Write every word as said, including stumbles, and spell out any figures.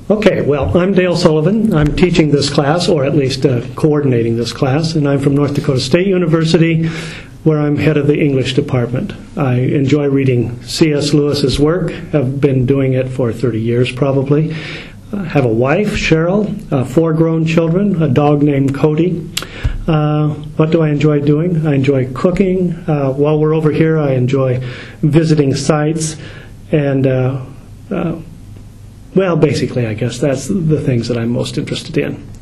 Okay, well, I'm Dale Sullivan. I'm teaching this class, or at least uh, coordinating this class, and I'm from North Dakota State University, where I'm head of the English department. I enjoy reading C S Lewis's work. I've been doing it for thirty years probably. I have a wife, Cheryl, uh, four grown children, a dog named Cody. Uh, what do I enjoy doing? I enjoy cooking. Uh, while we're over here, I enjoy visiting sites and uh, uh, Well, basically, I guess that's the things that I'm most interested in.